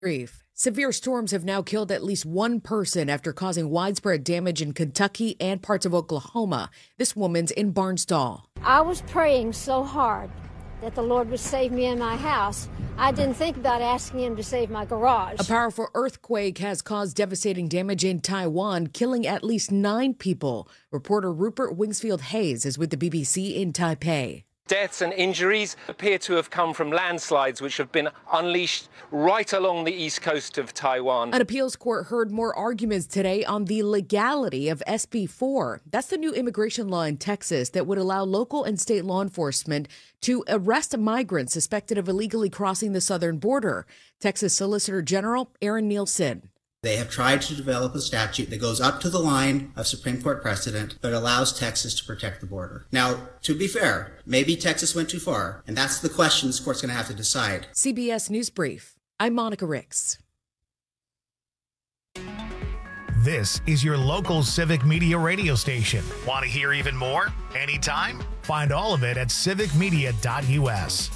Brief. Severe storms have now killed at least one person after causing widespread damage in Kentucky and parts of Oklahoma. This woman's in Barnsdall. I was praying so hard that the Lord would save me in my house. I didn't think about asking him to save my garage. A powerful earthquake has caused devastating damage in Taiwan, killing at least 9 people. Reporter Rupert Wingsfield Hayes is with the BBC in Taipei. Deaths and injuries appear to have come from landslides which have been unleashed right along the east coast of Taiwan. An appeals court heard more arguments today on the legality of SB 4. That's the new immigration law in Texas that would allow local and state law enforcement to arrest migrants suspected of illegally crossing the southern border. Texas Solicitor General Aaron Nielsen. They have tried to develop a statute that goes up to the line of Supreme Court precedent, but allows Texas to protect the border. Now, to be fair, maybe Texas went too far, and that's the question this court's going to have to decide. CBS News Brief. I'm Monica Ricks. This is your local Civic Media radio station. Want to hear even more? Anytime? Find all of it at civicmedia.us.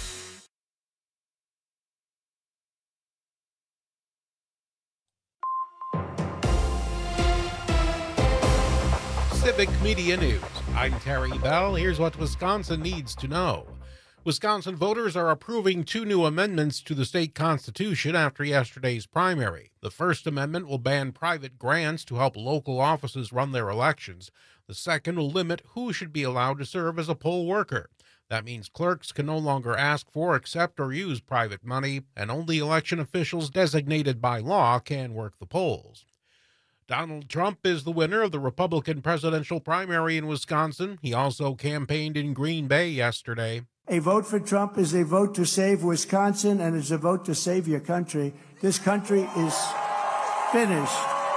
Civic Media News. I'm Terry Bell. Here's what Wisconsin needs to know. Wisconsin voters are approving 2 new amendments to the state constitution after yesterday's primary. The First Amendment will ban private grants to help local offices run their elections. The second will limit who should be allowed to serve as a poll worker. That means clerks can no longer ask for, accept, or use private money, and only election officials designated by law can work the polls. Donald Trump is the winner of the Republican presidential primary in Wisconsin. He also campaigned in Green Bay yesterday. A vote for Trump is a vote to save Wisconsin, and it's a vote to save your country. This country is finished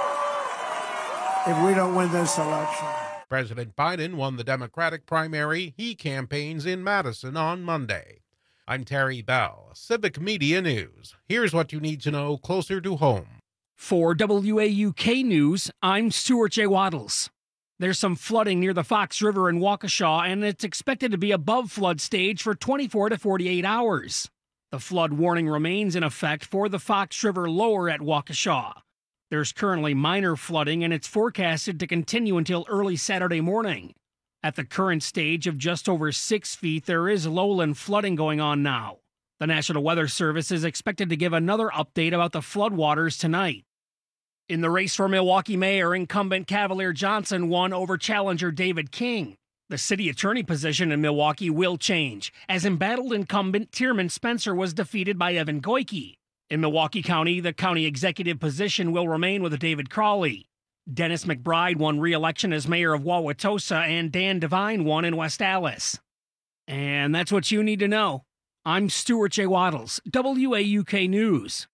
if we don't win this election. President Biden won the Democratic primary. He campaigns in Madison on Monday. I'm Terry Bell, Civic Media News. Here's what you need to know closer to home. For WAUK News, I'm Stuart J. Waddles. There's some flooding near the Fox River in Waukesha, and it's expected to be above flood stage for 24 to 48 hours. The flood warning remains in effect for the Fox River lower at Waukesha. There's currently minor flooding, and it's forecasted to continue until early Saturday morning. At the current stage of just over 6 feet, there is lowland flooding going on now. The National Weather Service is expected to give another update about the floodwaters tonight. In the race for Milwaukee mayor, incumbent Cavalier Johnson won over challenger David King. The city attorney position in Milwaukee will change, as embattled incumbent Tierman Spencer was defeated by Evan Goyke. In Milwaukee County, the county executive position will remain with David Crawley. Dennis McBride won re-election as mayor of Wauwatosa, and Dan Devine won in West Allis. And that's what you need to know. I'm Stuart J. Waddles, WAUK News.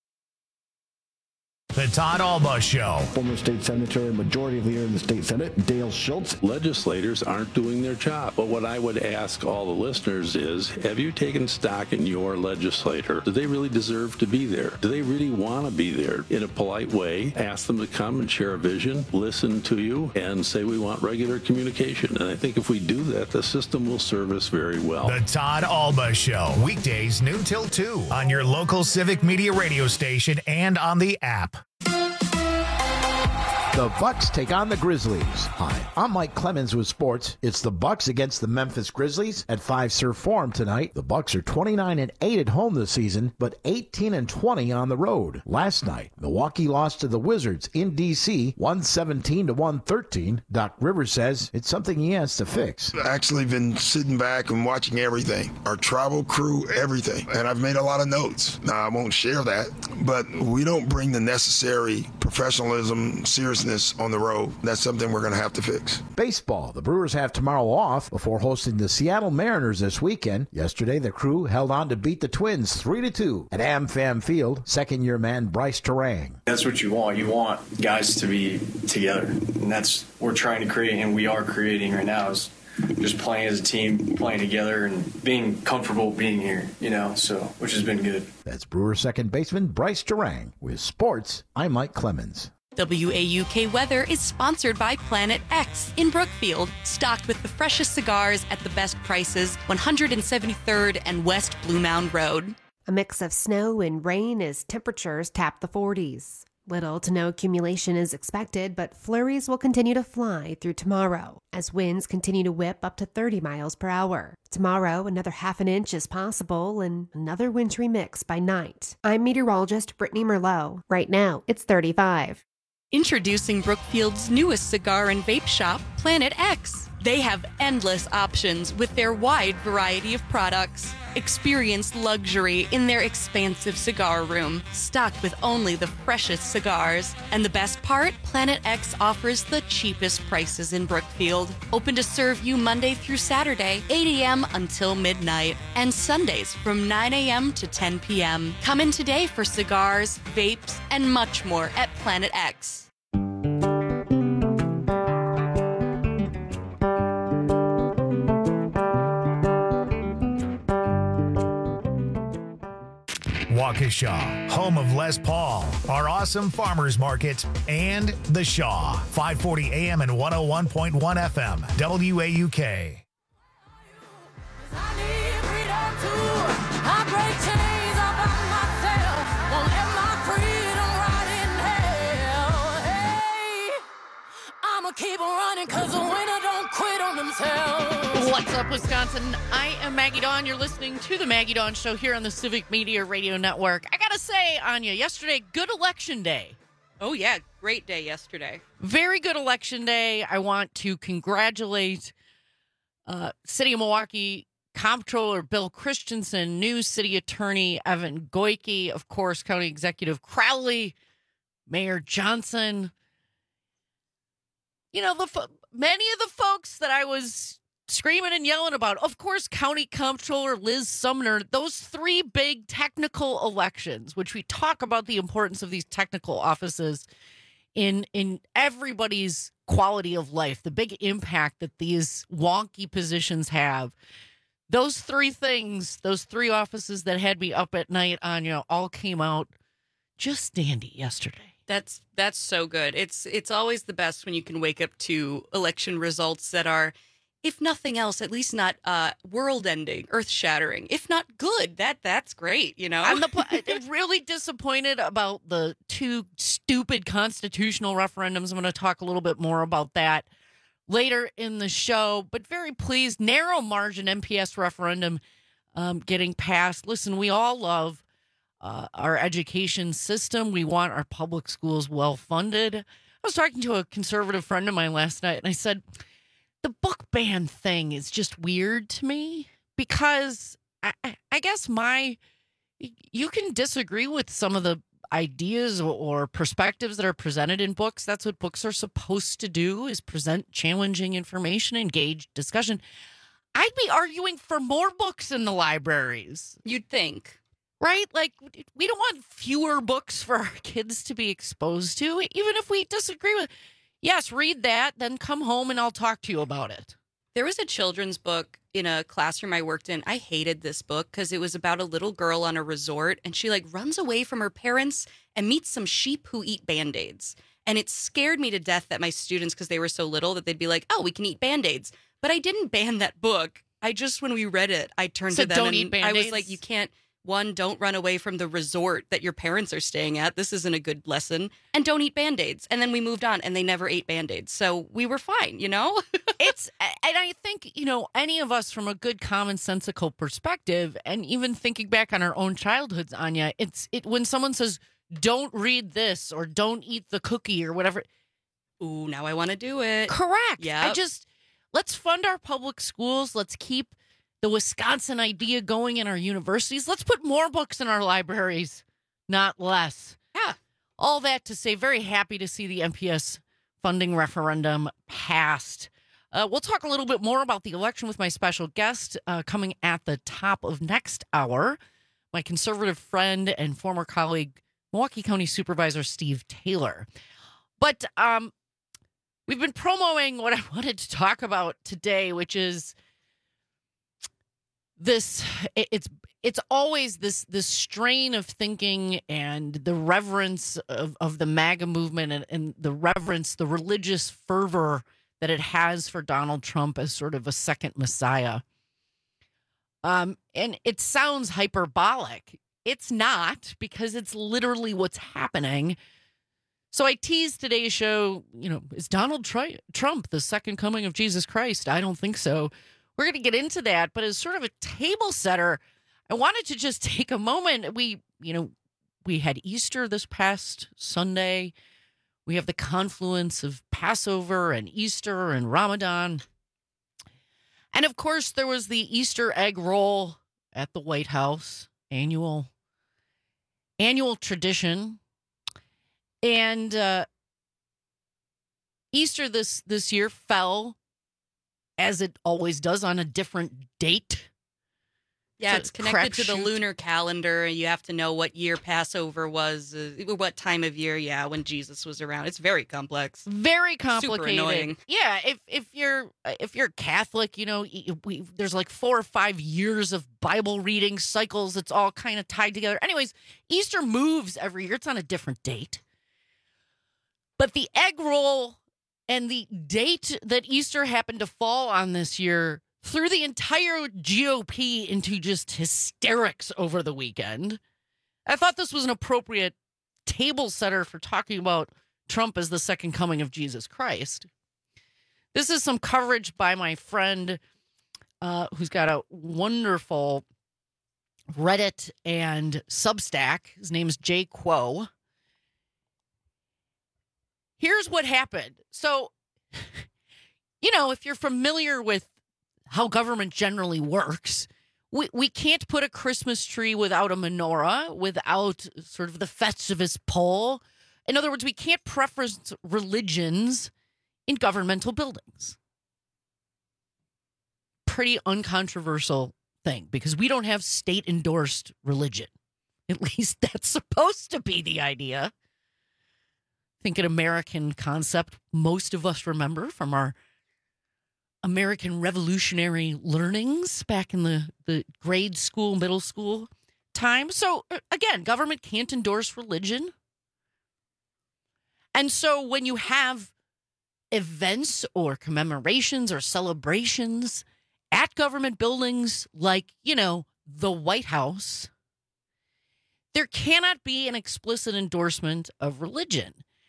The Todd Alba Show. Former state senator and majority leader in the state senate, Dale Schultz. Legislators aren't doing their job. But what I would ask all the listeners is, have you taken stock in your legislator? Do they really deserve to be there? Do they really want to be there? In a polite way, ask them to come and share a vision, listen to you, and say we want regular communication. And I think if we do that, the system will serve us very well. The Todd Alba Show. Weekdays noon till 2 on your local Civic Media radio station and on the app. The Bucks take on the Grizzlies. Hi, I'm Mike Clemens with sports. It's the Bucks against the Memphis Grizzlies at Fiserv Forum tonight. The Bucks are 29-8 at home this season, but 18-20 on the road. Last night, Milwaukee lost to the Wizards in D.C., 117-113. Doc Rivers says it's something he has to fix. I've actually been sitting back and watching everything, our travel crew, everything, and I've made a lot of notes. Now, I won't share that, but we don't bring the necessary professionalism, seriousness on the road. That's something we're going to have to fix. Baseball. The Brewers have tomorrow off before hosting the Seattle Mariners this weekend. Yesterday, the crew held on to beat the Twins 3-2 at AmFam Field. Second-year man Bryce Terang. That's what you want. You want guys to be together, and that's what we're trying to create, and we are creating right now, is just playing as a team, playing together, and being comfortable being here, so which has been good. That's Brewers second baseman Bryce Terang. With sports, I'm Mike Clemens. WAUK Weather is sponsored by Planet X in Brookfield, stocked with the freshest cigars at the best prices, 173rd and West Blue Mound Road. A mix of snow and rain as temperatures tap the 40s. Little to no accumulation is expected, but flurries will continue to fly through tomorrow as winds continue to whip up to 30 miles per hour. Tomorrow, another half an inch is possible and another wintry mix by night. I'm meteorologist Brittany Merlot. Right now, it's 35. Introducing Brookfield's newest cigar and vape shop, Planet X. They have endless options with their wide variety of products. Experience luxury in their expansive cigar room, stocked with only the freshest cigars. And the best part? Planet X offers the cheapest prices in Brookfield. Open to serve you Monday through Saturday, 8 a.m. until midnight, and Sundays from 9 a.m. to 10 p.m. Come in today for cigars, vapes, and much more at Planet X. Waukesha, home of Les Paul, our awesome farmers market, and The Shaw, 540 AM and 101.1 FM, WAUK. Keep running because the winner don't quit on themselves. What's up, Wisconsin? I am Maggie Dawn. You're listening to the Maggie Dawn Show here on the Civic Media Radio Network. I gotta say, Anya, yesterday, good election day. Oh, yeah. Great day yesterday. Very good election day. I want to congratulate City of Milwaukee Comptroller Bill Christensen, new City Attorney Evan Goyke, of course, County Executive Crowley, Mayor Johnson. You know, many of the folks that I was screaming and yelling about, of course, County Comptroller Liz Sumner, those three big technical elections, which we talk about the importance of these technical offices in everybody's quality of life, the big impact that these wonky positions have. Those three things, those three offices that had me up at night, Anya, all came out just dandy yesterday. That's so good. It's always the best when you can wake up to election results that are, if nothing else, at least not world-ending, earth-shattering. If not good, that's great, you know? I'm really disappointed about the two stupid constitutional referendums. I'm going to talk a little bit more about that later in the show, but very pleased. Narrow margin MPS referendum getting passed. Listen, we all love our education system. We want our public schools well funded. I was talking to a conservative friend of mine last night, and I said, the book ban thing is just weird to me because I guess you can disagree with some of the ideas or perspectives that are presented in books. That's what books are supposed to do, is present challenging information, engage discussion. I'd be arguing for more books in the libraries. You'd think. Right? Like, we don't want fewer books for our kids to be exposed to, even if we disagree with. Yes, read that, then come home and I'll talk to you about it. There was a children's book in a classroom I worked in. I hated this book because it was about a little girl on a resort, and she runs away from her parents and meets some sheep who eat Band-Aids. And it scared me to death that my students, because they were so little, that they'd be like, oh, we can eat Band-Aids. But I didn't ban that book. When we read it, I turned to them don't and eat Band-Aids? I was like, you can't. One, don't run away from the resort that your parents are staying at. This isn't a good lesson. And don't eat Band-Aids. And then we moved on, and they never ate Band-Aids. So we were fine, you know? And I think, any of us from a good commonsensical perspective, and even thinking back on our own childhoods, Anya, when someone says, don't read this or don't eat the cookie or whatever. Ooh, now I want to do it. Correct. Yeah. Let's fund our public schools. Let's keep the Wisconsin idea going in our universities. Let's put more books in our libraries, not less. Yeah. All that to say, very happy to see the MPS funding referendum passed. We'll talk a little bit more about the election with my special guest coming at the top of next hour. My conservative friend and former colleague, Milwaukee County Supervisor Steve Taylor. But we've been promoting what I wanted to talk about today, which is it's always this strain of thinking and the reverence of the MAGA movement and the reverence, the religious fervor that it has for Donald Trump as sort of a second Messiah. And it sounds hyperbolic, it's not, because it's literally what's happening. So I teased today's show, is Donald Trump the second coming of Jesus Christ? I don't think so. We're going to get into that, but as sort of a table setter, I wanted to just take a moment. We had Easter this past Sunday. We have the confluence of Passover and Easter and Ramadan. And of course, there was the Easter egg roll at the White House, annual tradition. And Easter this year fell, as it always does, on a different date. Yeah, it's connected to the lunar calendar. You have to know what year Passover was, what time of year, when Jesus was around. It's very complex. Very complicated. Super annoying. Yeah, if you're Catholic, there's like 4 or 5 years of Bible reading cycles. It's all kind of tied together. Anyways, Easter moves every year. It's on a different date. But the egg roll and the date that Easter happened to fall on this year threw the entire GOP into just hysterics over the weekend. I thought this was an appropriate table setter for talking about Trump as the second coming of Jesus Christ. This is some coverage by my friend who's got a wonderful Reddit and Substack. His name is Jay Quo. Here's what happened. So, if you're familiar with how government generally works, we can't put a Christmas tree without a menorah, without sort of the Festivus pole. In other words, we can't preference religions in governmental buildings. Pretty uncontroversial thing, because we don't have state-endorsed religion. At least that's supposed to be the idea. I think an American concept most of us remember from our American Revolutionary learnings back in the grade school, middle school time. So, again, government can't endorse religion. And so when you have events or commemorations or celebrations at government buildings like, the White House, there cannot be an explicit endorsement of religion.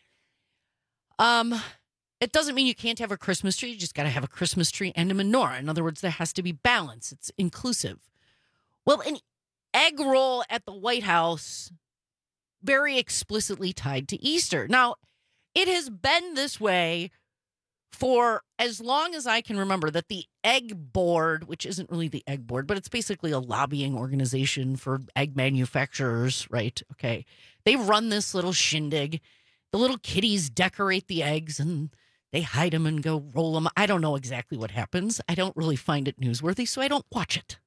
It doesn't mean you can't have a Christmas tree. You just got to have a Christmas tree and a menorah. In other words, there has to be balance. It's inclusive. Well, an egg roll at the White House, very explicitly tied to Easter. Now, it has been this way for as long as I can remember, that the Egg Board, which isn't really the Egg Board, but it's basically a lobbying organization for egg manufacturers, right? Okay. They run this little shindig. The little kitties decorate the eggs and they hide them and go roll them. I don't know exactly what happens. I don't really find it newsworthy, so I don't watch it.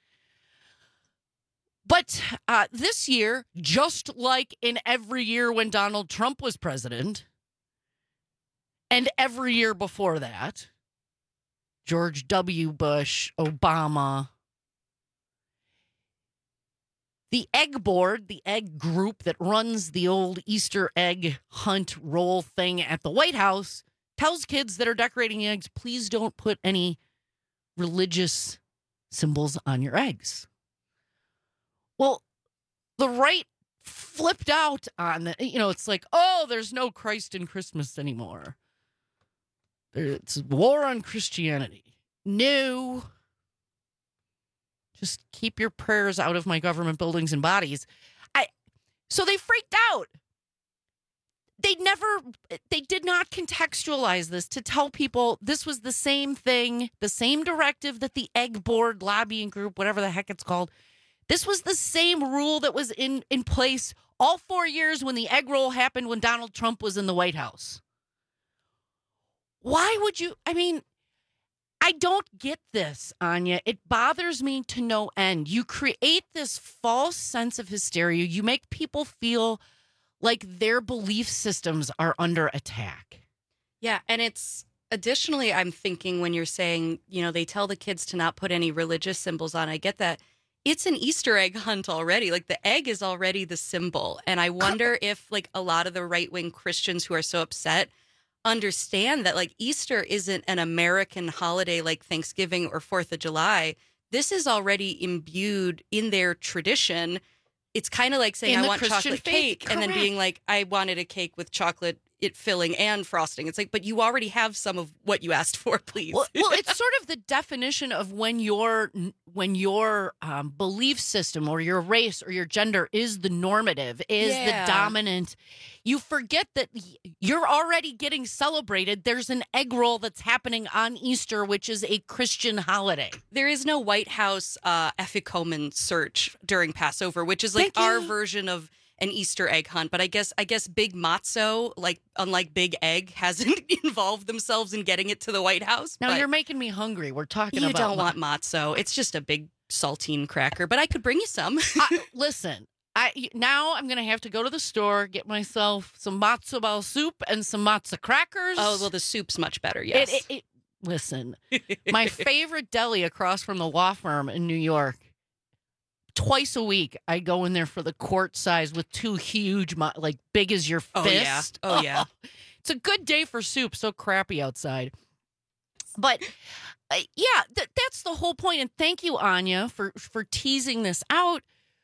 But this year, just like in every year when Donald Trump was president, and every year before that, George W. Bush, Obama, the Egg Board, the egg group that runs the old Easter egg hunt roll thing at the White House, tells kids that are decorating eggs, please don't put any religious symbols on your eggs. Well, the right flipped out on that. It's like, there's no Christ in Christmas anymore. It's war on Christianity. No. Just keep your prayers out of my government buildings and bodies. So they freaked out. They did not contextualize this to tell people this was the same thing, the same directive that the Egg Board lobbying group, whatever the heck it's called. This was the same rule that was in place all 4 years when the egg roll happened when Donald Trump was in the White House. Why would you? I don't get this, Anya. It bothers me to no end. You create this false sense of hysteria. You make people feel like their belief systems are under attack. Yeah, and it's additionally, I'm thinking when you're saying, they tell the kids to not put any religious symbols on. I get that. It's an Easter egg hunt already. Like, the egg is already the symbol. And I wonder if, a lot of the right-wing Christians who are so upset understand that, Easter isn't an American holiday like Thanksgiving or 4th of July. This is already imbued in their tradition. it's kind of like saying In I the want Christian chocolate faith, cake and then being like, I wanted a cake with chocolate filling and frosting. It's like, but you already have some of what you asked for, please. Well, it's sort of the definition of when your belief system or your race or your gender is the normative, is the dominant. You forget that you're already getting celebrated. There's an egg roll that's happening on Easter, which is a Christian holiday. There is no White House Efikomen search during Passover, which is like our version of an Easter egg hunt. But I guess Big Matzo, like unlike Big Egg, hasn't involved themselves in getting it to the White House. Now you're making me hungry. We're talking about you don't want matzo. It's just a big saltine cracker, but I could bring you some. Listen, now I'm going to have to go to the store, get myself some matzo ball soup and some matzo crackers. Oh, well, the soup's much better, yes. Listen, my favorite deli across from the law firm in New York, twice a week, I go in there for the quart size with two huge, like big as your fist. Oh, yeah. It's a good day for soup. So crappy outside. But that's the whole point. And thank you, Anya, for teasing this out.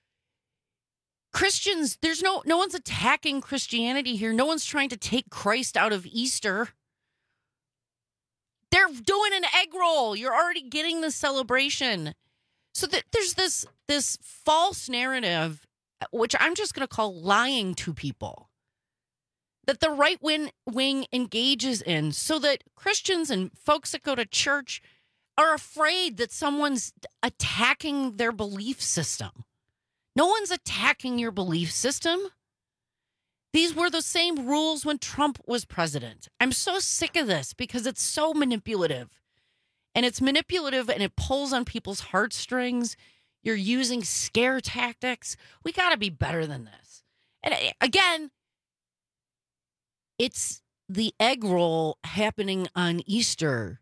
Christians, there's no one's attacking Christianity here. No one's trying to take Christ out of Easter. They're doing an egg roll. You're already getting the celebration. So there's this false narrative, which I'm just going to call lying to people, that the right wing engages in, so that Christians and folks that go to church are afraid that someone's attacking their belief system. No one's attacking your belief system. These were the same rules when Trump was president. I'm so sick of this because it's so manipulative. And it's manipulative and it pulls on people's heartstrings. You're using scare tactics. We got to be better than this. And again, it's the egg roll happening on Easter.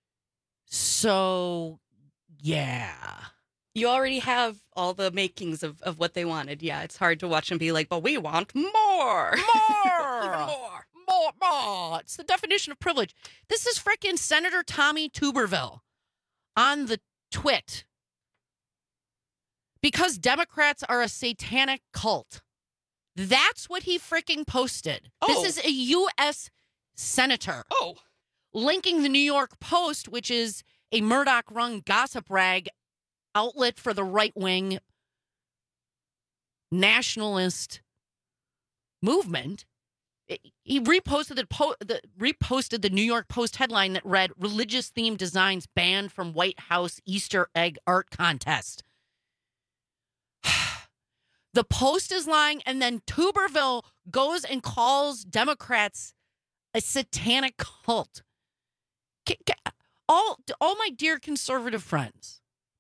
So, yeah. You already have all the makings of what they wanted. Yeah, it's hard to watch them be like, but we want more. More. Even more. More. It's the definition of privilege. This is frickin' Senator Tommy Tuberville on the twit. Because Democrats are a satanic cult. That's what he frickin' posted. Oh. This is a U.S. senator. Oh. Linking the New York Post, which is a Murdoch-run gossip rag outlet for the right-wing nationalist movement. He reposted the New York Post headline that read, "Religious-themed designs banned from White House Easter egg art contest." The Post is lying, and then Tuberville goes and calls Democrats a satanic cult. All my dear conservative friends,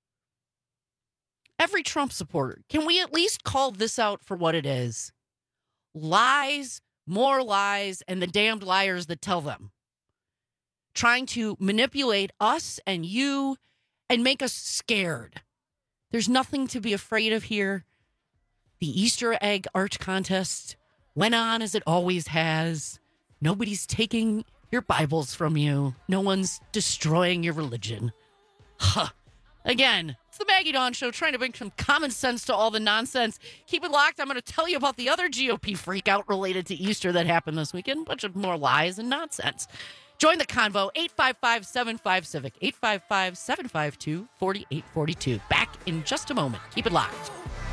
every Trump supporter, can we at least call this out for what it is? Lies, more lies, and the damned liars that tell them. Trying to manipulate us and you and make us scared. There's nothing to be afraid of here. The Easter egg art contest went on as it always has. Nobody's taking your Bibles from you. No one's destroying your religion. Again, it's the Maggie Dawn Show, trying to bring some common sense to all the nonsense. Keep it locked. I'm going to tell you about the other GOP freakout related to Easter that happened this weekend. A bunch of more lies and nonsense. Join the convo, 855-75-CIVIC, 855-752-4842. Back in just a moment. Keep it locked.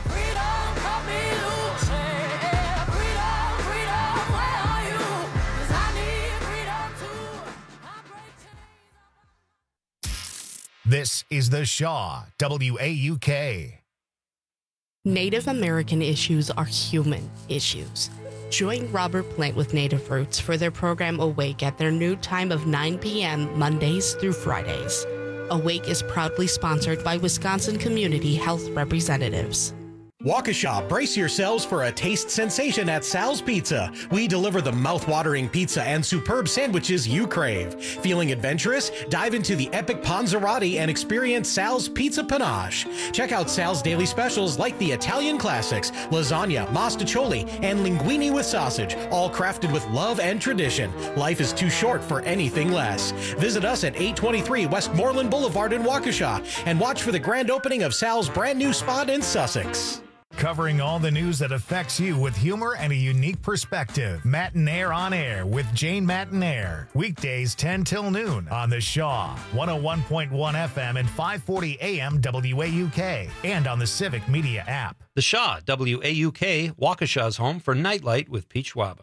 This is The Shaw, WAUK. Native American issues are human issues. Join Robert Plant with Native Roots for their program Awake at their new time of 9 p.m. Mondays through Fridays. Awake is proudly sponsored by Wisconsin Community Health Representatives. Waukesha, brace yourselves for a taste sensation at Sal's Pizza. We deliver the mouth-watering pizza and superb sandwiches you crave. Feeling adventurous? Dive into the epic Panzerotti and experience Sal's Pizza Panache. Check out Sal's daily specials like the Italian classics, lasagna, mostaccioli, and linguine with sausage, all crafted with love and tradition. Life is too short for anything less. Visit us at 823 Westmoreland Boulevard in Waukesha and watch for the grand opening of Sal's brand new spot in Sussex. covering all the news that affects you with humor and a unique perspective. Matinaire on Air with Jane Matinaire. Weekdays 10 till noon on The Shaw, 101.1 FM and 540 AM WAUK, and on the Civic Media app. The Shaw, WAUK, Waukesha's home for Nightlight with Pete Schwaba.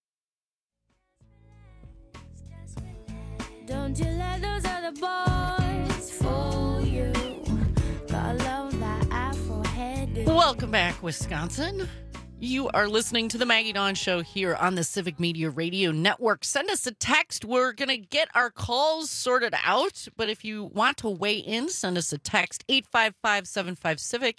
Don't you let those other boys fool you. Got love that Afro-headed. Welcome back, Wisconsin. You are listening to the Maggie Dawn Show here on the Civic Media Radio Network. Send us a text. We're going to get our calls sorted out, but if you want to weigh in, send us a text, 855-75-CIVIC,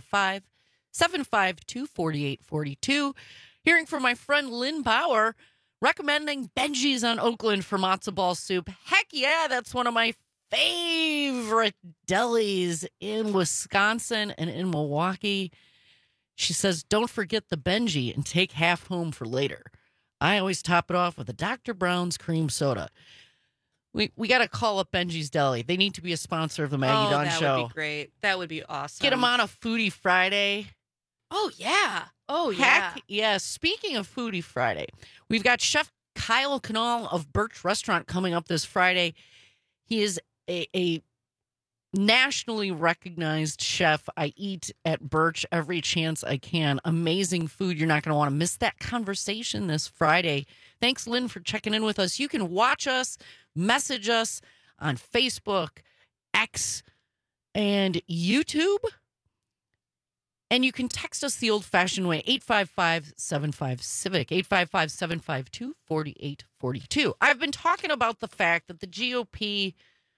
855-752-4842. Hearing from my friend Lynn Bauer, recommending Benji's on Oakland for matzo ball soup. Heck yeah, that's one of my favorite delis in Wisconsin and in Milwaukee. She says, don't forget the Benji and take half home for later. I always top it off with a Dr. Brown's cream soda. We got to call up Benji's Deli. They need to be a sponsor of the Maggie Dawn Show. That would be great. That would be awesome. Get them on a Foodie Friday. Oh, yeah. Oh, Heck, yeah. Speaking of Foodie Friday, we've got Chef Kyle Canal of Birch Restaurant coming up this Friday. He is a nationally recognized chef. I eat at Birch every chance I can. Amazing food. You're not going to want to miss that conversation this Friday. Thanks, Lynn, for checking in with us. You can watch us, message us on Facebook, X, and YouTube. And you can text us the old-fashioned way, 855-75-CIVIC, 855-752-4842. I've been talking about the fact that the GOP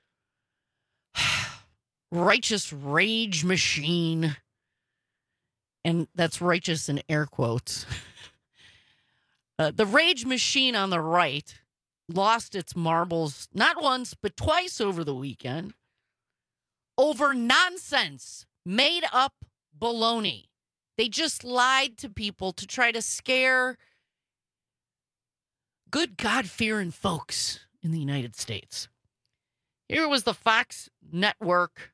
righteous rage machine, and that's righteous in air quotes, the rage machine on the right lost its marbles not once but twice over the weekend over nonsense, made up baloney. They just lied to people to try to scare good God-fearing folks in the United States. Here was the Fox Network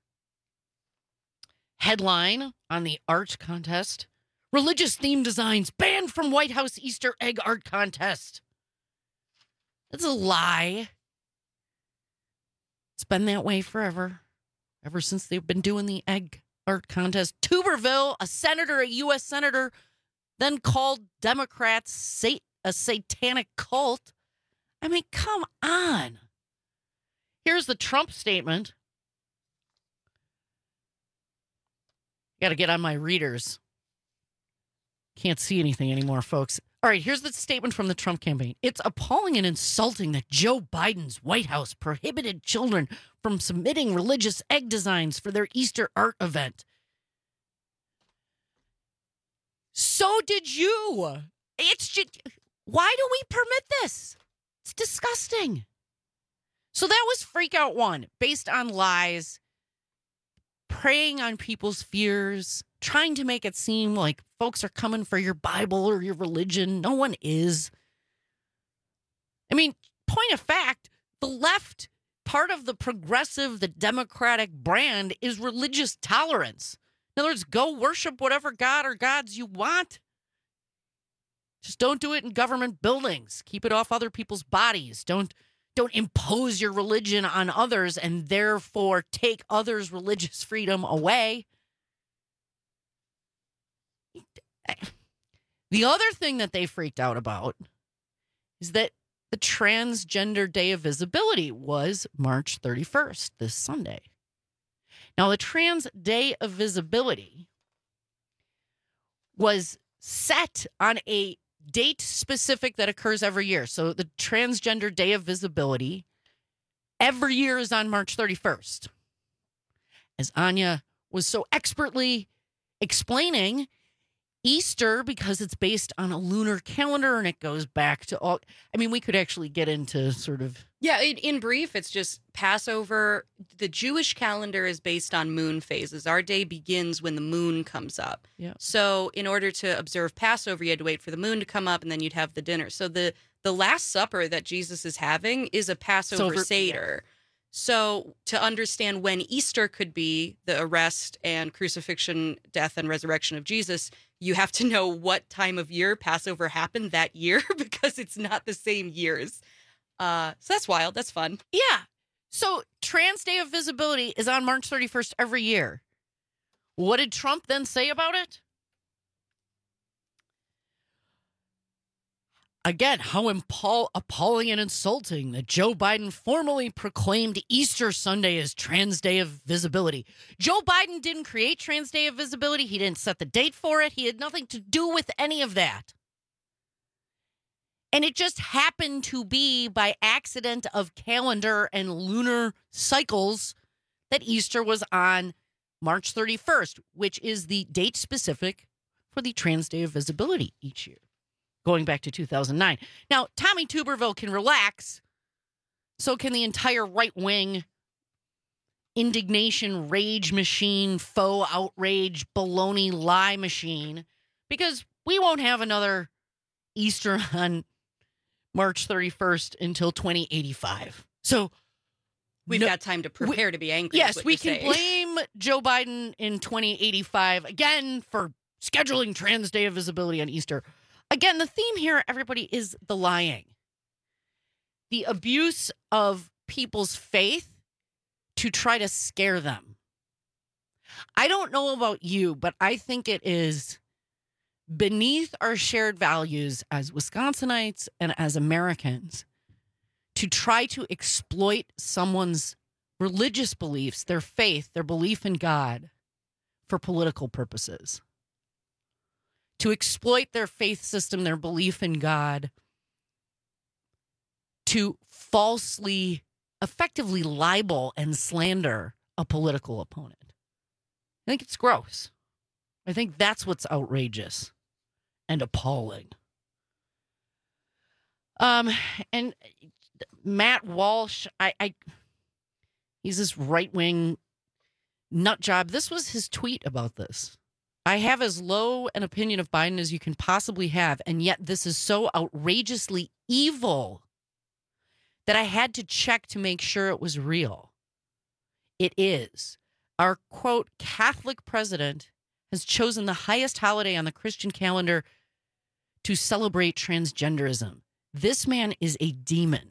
headline on the art contest. Religious theme designs banned from White House Easter egg art contest. That's a lie. It's been that way forever. Ever since they've been doing the egg art contest. Tuberville, a senator, a U.S. senator, then called Democrats a satanic cult. I mean, come on. Here's the Trump statement. Got to get on my readers. Can't see anything anymore, folks. All right, here's the statement from the Trump campaign. It's appalling and insulting that Joe Biden's White House prohibited children from submitting religious egg designs for their Easter art event. So did you. It's just, why do we permit this? It's disgusting. So that was Freak Out 1, based on lies, preying on people's fears, trying to make it seem like folks are coming for your Bible or your religion. No one is. I mean, point of fact, the left, part of the progressive, the Democratic brand is religious tolerance. In other words, go worship whatever God or gods you want. Just don't do it in government buildings. Keep it off other people's bodies. Don't impose your religion on others and therefore take others' religious freedom away. The other thing that they freaked out about is that the Transgender Day of Visibility was March 31st, this Sunday. Now, the Trans Day of Visibility was set on a date specific that occurs every year. So the Transgender Day of Visibility every year is on March 31st. As Anya was so expertly explaining, Easter, because it's based on a lunar calendar and it goes back to all, I mean, we could actually get into sort of. Yeah, in brief, it's just Passover. The Jewish calendar is based on moon phases. Our day begins when the moon comes up. Yeah. So in order to observe Passover, you had to wait for the moon to come up and then you'd have the dinner. So the Last Supper that Jesus is having is a Passover Seder. Yeah. So to understand when Easter could be, the arrest and crucifixion, death and resurrection of Jesus, you have to know what time of year Passover happened that year because it's not the same years. So that's wild. That's fun. Yeah. So Trans Day of Visibility is on March 31st every year. What did Trump then say about it? Again, how appalling and insulting that Joe Biden formally proclaimed Easter Sunday as Trans Day of Visibility. Joe Biden didn't create Trans Day of Visibility. He didn't set the date for it. He had nothing to do with any of that. And it just happened to be by accident of calendar and lunar cycles that Easter was on March 31st, which is the date specific for the Trans Day of Visibility each year, going back to 2009. Now, Tommy Tuberville can relax. So can the entire right-wing indignation rage machine, faux outrage, baloney lie machine, because we won't have another Easter on March 31st until 2085. So we've got time to prepare to be angry. Yes, we can blame Joe Biden in 2085 again for scheduling Trans Day of Visibility on Easter. Again, the theme here, everybody, is the lying. The abuse of people's faith to try to scare them. I don't know about you, but I think it is beneath our shared values as Wisconsinites and as Americans to try to exploit someone's religious beliefs, their faith, their belief in God for political purposes. To exploit their faith system, their belief in God, to falsely, effectively libel and slander a political opponent. I think it's gross. I think that's what's outrageous and appalling. And Matt Walsh, he's this right-wing nut job. This was his tweet about this. I have as low an opinion of Biden as you can possibly have, and yet this is so outrageously evil that I had to check to make sure it was real. It is. Our, quote, Catholic president has chosen the highest holiday on the Christian calendar to celebrate transgenderism. This man is a demon.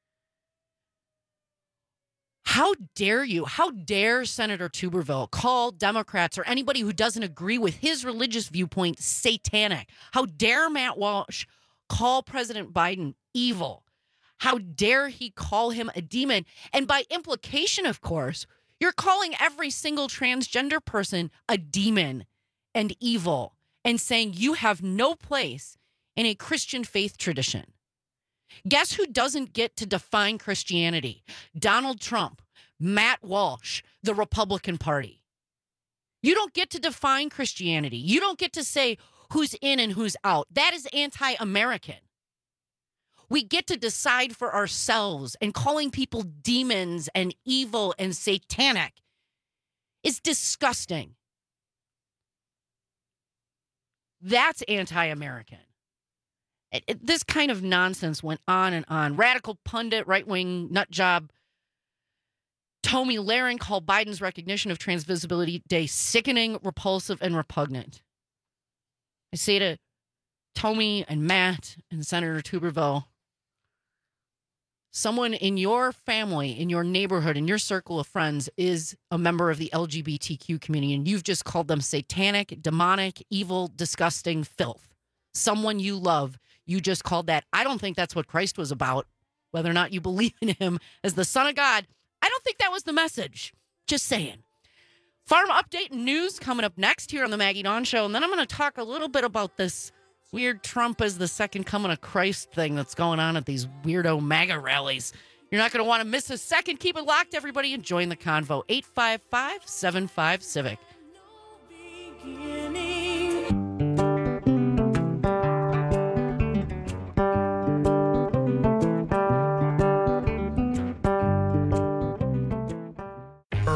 How dare you? How dare Senator Tuberville call Democrats or anybody who doesn't agree with his religious viewpoint satanic? How dare Matt Walsh call President Biden evil? How dare he call him a demon? And by implication, of course, you're calling every single transgender person a demon and evil and saying you have no place in a Christian faith tradition. Guess who doesn't get to define Christianity? Donald Trump, Matt Walsh, the Republican Party. You don't get to define Christianity. You don't get to say who's in and who's out. That is anti-American. We get to decide for ourselves, and calling people demons and evil and satanic is disgusting. That's anti-American. This kind of nonsense went on and on. Radical pundit, right-wing nut job Tomi Lahren called Biden's recognition of Trans Visibility Day sickening, repulsive, and repugnant. I say to Tomi and Matt and Senator Tuberville, someone in your family, in your neighborhood, in your circle of friends is a member of the LGBTQ community, and you've just called them satanic, demonic, evil, disgusting filth. Someone you love, you just called that. I don't think that's what Christ was about. Whether or not you believe in him as the Son of God, I don't think that was the message. Just saying. Farm update and news coming up next here on the Maggie Dawn Show. And then I'm going to talk a little bit about this weird Trump as the second coming of Christ thing that's going on at these weirdo MAGA rallies. You're not going to want to miss a second. Keep it locked, everybody, and join the convo. 855-75-CIVIC.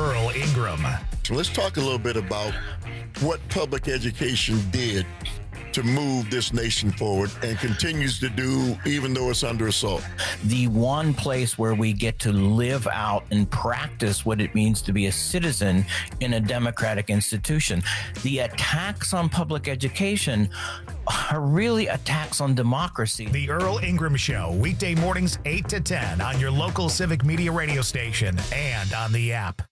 Let's talk a little bit about what public education did to move this nation forward and continues to do, even though it's under assault. The one place where we get to live out and practice what it means to be a citizen in a democratic institution. The attacks on public education are really attacks on democracy. The Earl Ingram Show, weekday mornings 8 to 10 on your local Civic Media radio station and on the app.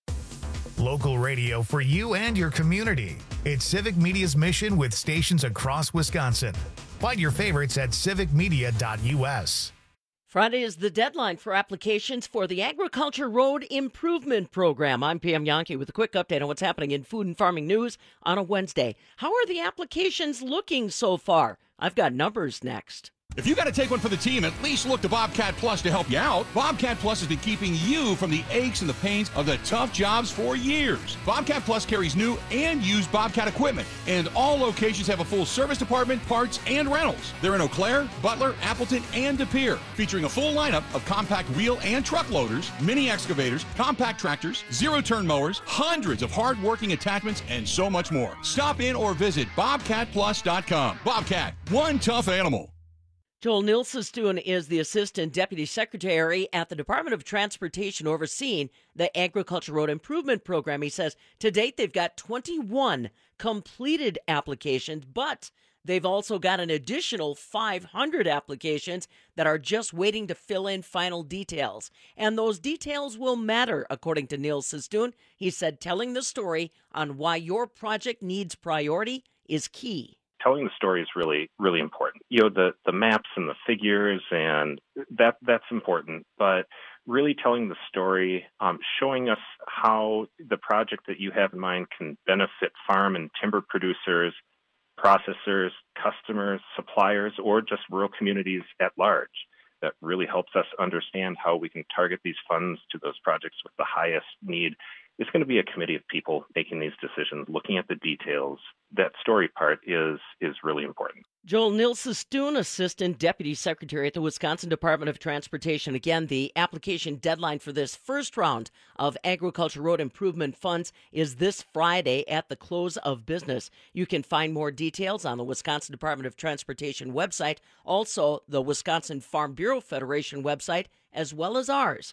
Local radio for you and your community. It's Civic Media's mission with stations across Wisconsin. Find your favorites at civicmedia.us. Friday is the deadline for applications for the Agriculture Road Improvement Program. I'm Pam Yankee with a quick update on what's happening in food and farming news on a Wednesday. How are the applications looking so far? I've got numbers next. If you got to take one for the team, at least look to Bobcat Plus to help you out. Bobcat Plus has been keeping you from the aches and the pains of the tough jobs for years. Bobcat Plus carries new and used Bobcat equipment, and all locations have a full service department, parts, and rentals. They're in Eau Claire, Butler, Appleton, and De Pere, featuring a full lineup of compact wheel and truck loaders, mini excavators, compact tractors, zero-turn mowers, hundreds of hard-working attachments, and so much more. Stop in or visit BobcatPlus.com. Bobcat, one tough animal. Joel Nilsestuen is the Assistant Deputy Secretary at the Department of Transportation overseeing the Agriculture Road Improvement Program. He says to date they've got 21 completed applications, but they've also got an additional 500 applications that are just waiting to fill in final details. And those details will matter, according to Nilsestuen. He said telling the story on why your project needs priority is key. Telling the story is really, really important. You know, the maps and the figures, and that's important. But really telling the story, showing us how the project that you have in mind can benefit farm and timber producers, processors, customers, suppliers, or just rural communities at large. That really helps us understand how we can target these funds to those projects with the highest need. It's going to be a committee of people making these decisions, looking at the details. That story part is really important. Joel Nilsestuen, Assistant Deputy Secretary at the Wisconsin Department of Transportation. Again, the application deadline for this first round of Agriculture Road Improvement Funds is this Friday at the close of business. You can find more details on the Wisconsin Department of Transportation website, also the Wisconsin Farm Bureau Federation website, as well as ours,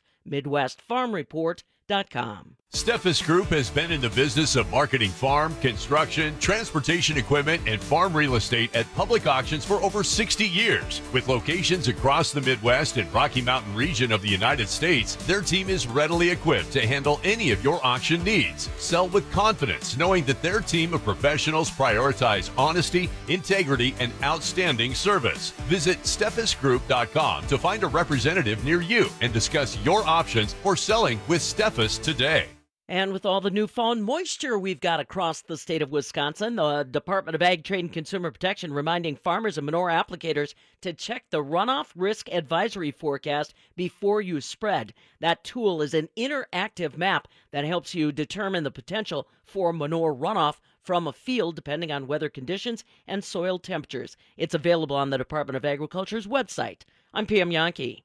MidwestFarmReport.com. Steffes Group has been in the business of marketing farm, construction, transportation equipment, and farm real estate at public auctions for over 60 years. With locations across the Midwest and Rocky Mountain region of the United States, their team is readily equipped to handle any of your auction needs. Sell with confidence, knowing that their team of professionals prioritize honesty, integrity, and outstanding service. Visit SteffesGroup.com to find a representative near you and discuss your options for selling with Steffes today. And with all the newfound moisture we've got across the state of Wisconsin, the Department of Ag, Trade, and Consumer Protection reminding farmers and manure applicators to check the runoff risk advisory forecast before you spread. That tool is an interactive map that helps you determine the potential for manure runoff from a field depending on weather conditions and soil temperatures. It's available on the Department of Agriculture's website. I'm Pam Yankee.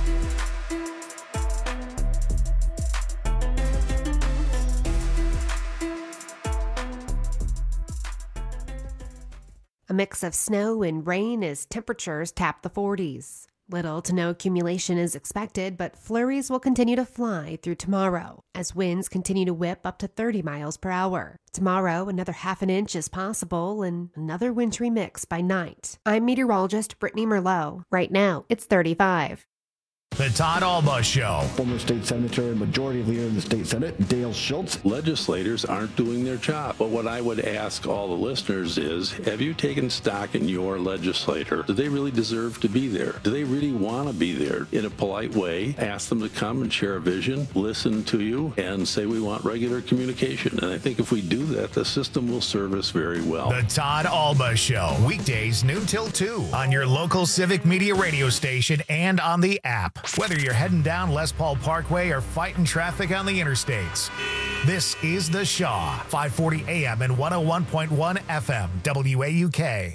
A mix of snow and rain as temperatures tap the 40s. Little to no accumulation is expected, but flurries will continue to fly through tomorrow as winds continue to whip up to 30 miles per hour. Tomorrow, another half an inch is possible and another wintry mix by night. I'm meteorologist Brittany Merlot. Right now, it's 35. The Todd Alba Show. Former state senator and majority leader in the state senate, Dale Schultz. Legislators aren't doing their job. But what I would ask all the listeners is, have you taken stock in your legislator? Do they really deserve to be there? Do they really want to be there? In a polite way, ask them to come and share a vision, listen to you, and say we want regular communication. And I think if we do that, the system will serve us very well. The Todd Alba Show. Weekdays noon till 2 on your local Civic Media radio station and on the app. Whether you're heading down Les Paul Parkway or fighting traffic on the interstates, this is The Shaw, 540 AM and 101.1 FM, WAUK.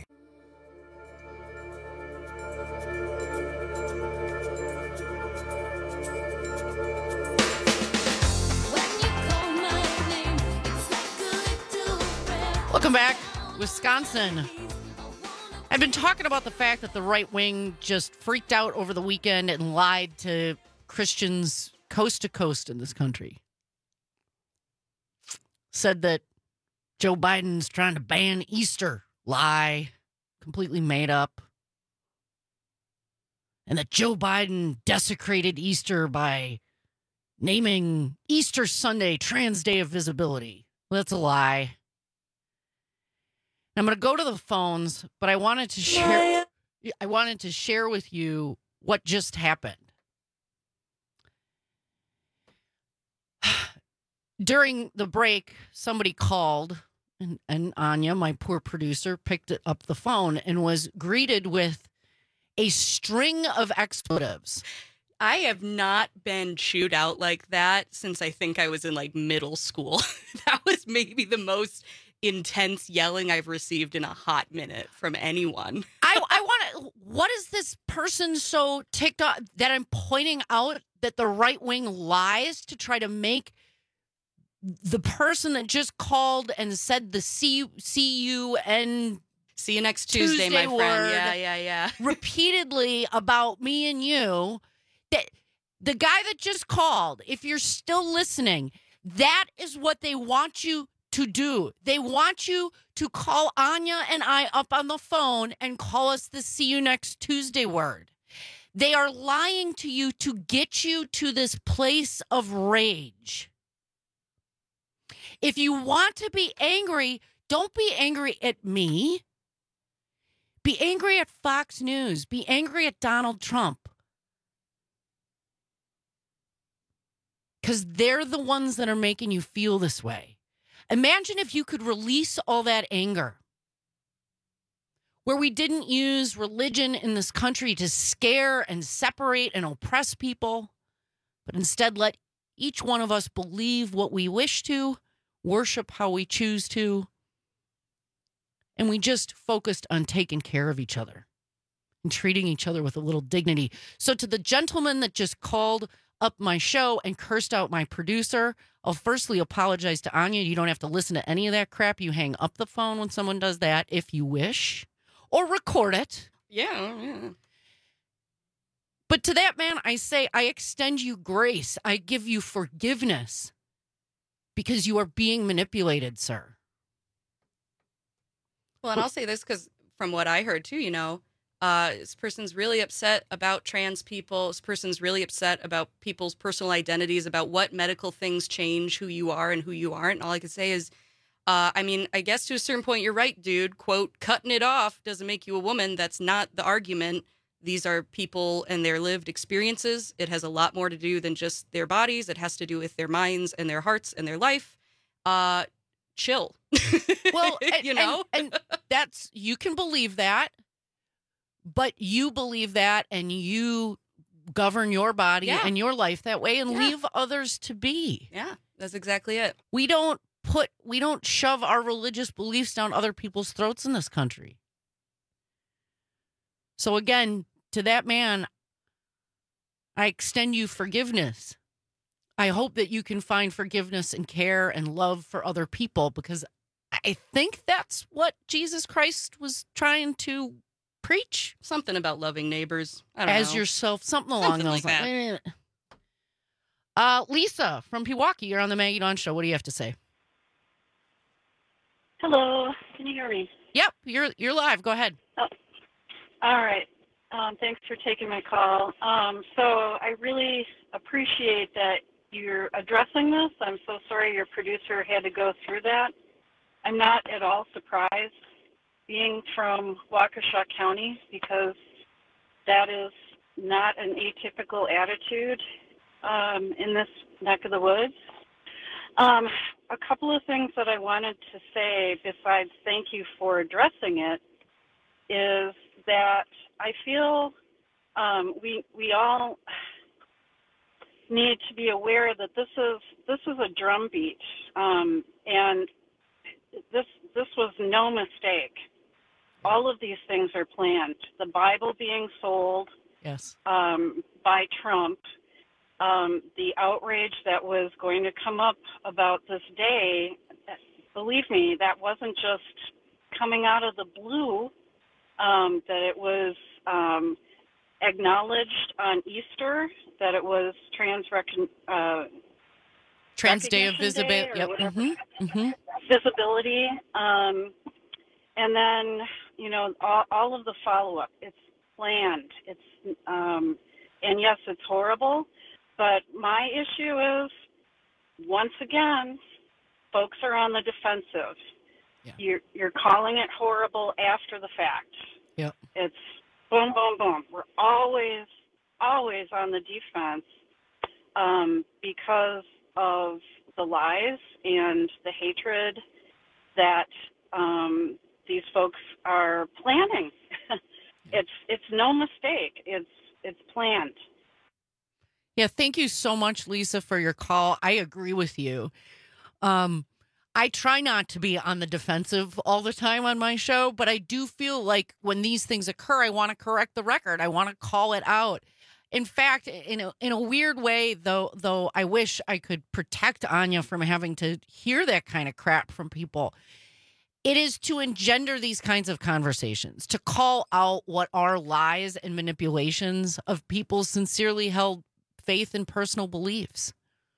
Welcome back, Wisconsin. I've been talking about the fact that the right wing just freaked out over the weekend and lied to Christians coast to coast in this country. Said that Joe Biden's trying to ban Easter. Lie. Completely made up. And that Joe Biden desecrated Easter by naming Easter Sunday Trans Day of Visibility. Well, that's a lie. I'm going to go to the phones, but I wanted to share with you what just happened. During the break, somebody called, and Anya, my poor producer, picked up the phone and was greeted with a string of expletives. I have not been chewed out like that since I think I was in like middle school. That was maybe the most intense yelling I've received in a hot minute from anyone. I want to. What is this person so ticked off that I'm pointing out that the right wing lies to try to make the person that just called and said the see you next Tuesday, my friend. Yeah. Repeatedly about me and you. That the guy that just called, if you're still listening, that is what they want you to do. They want you to call Anya and I up on the phone and call us the see you next Tuesday word. They are lying to you to get you to this place of rage. If you want to be angry, don't be angry at me. Be angry at Fox News. Be angry at Donald Trump. Because they're the ones that are making you feel this way. Imagine if you could release all that anger. Where we didn't use religion in this country to scare and separate and oppress people, but instead let each one of us believe what we wish to, worship how we choose to, and we just focused on taking care of each other and treating each other with a little dignity. So to the gentleman that just called up my show and cursed out my producer, I'll firstly apologize to Anya. You don't have to listen to any of that crap. You hang up the phone when someone does that if you wish, or record it. Yeah. But to that man, I say, I extend you grace. I give you forgiveness because you are being manipulated, sir. Well, and I'll say this because from what I heard too, this person's really upset about trans people. This person's really upset about people's personal identities, about what medical things change who you are and who you aren't. And all I can say is, I guess to a certain point, you're right, dude. Quote, cutting it off doesn't make you a woman. That's not the argument. These are people and their lived experiences. It has a lot more to do than just their bodies. It has to do with their minds and their hearts and their life. Chill. Well, and that's, you can believe that, but you believe that and you govern your body and your life that way and leave others to be. Yeah, that's exactly it. We don't shove our religious beliefs down other people's throats in this country. So again, to that man, I extend you forgiveness. I hope that you can find forgiveness and care and love for other people, because I think that's what Jesus Christ was trying to preach. Something about loving neighbors. I don't know. As yourself, something along those lines. Lisa from Pewaukee, you're on the Maggie Dawn Show. What do you have to say? Hello. Can you hear me? Yep, you're live. Go ahead. Oh, all right. Thanks for taking my call. So I really appreciate that you're addressing this. I'm so sorry your producer had to go through that. I'm not at all surprised being from Waukesha County, because that is not an atypical attitude in this neck of the woods. A couple of things that I wanted to say besides thank you for addressing it is that I feel we all need to be aware that this is a drumbeat, and this was no mistake. All of these things are planned. The Bible being sold, yes, by Trump, the outrage that was going to come up about this day. Believe me, that wasn't just coming out of the blue. that it was acknowledged on Easter that it was Trans Day of Visibility. Yep. Visibility. And then, all of the follow-up. It's planned. It's and yes, it's horrible. But my issue is, once again, folks are on the defensive. Yeah. You're calling it horrible after the fact. Yep. It's boom, boom, boom. We're always on the defense because of the lies and the hatred that these folks are planning. It's no mistake. It's planned. Yeah, thank you so much, Lisa, for your call. I agree with you. I try not to be on the defensive all the time on my show, but I do feel like when these things occur, I want to correct the record. I want to call it out. In fact, in a weird way, though I wish I could protect Anya from having to hear that kind of crap from people, it is to engender these kinds of conversations, to call out what are lies and manipulations of people's sincerely held faith and personal beliefs.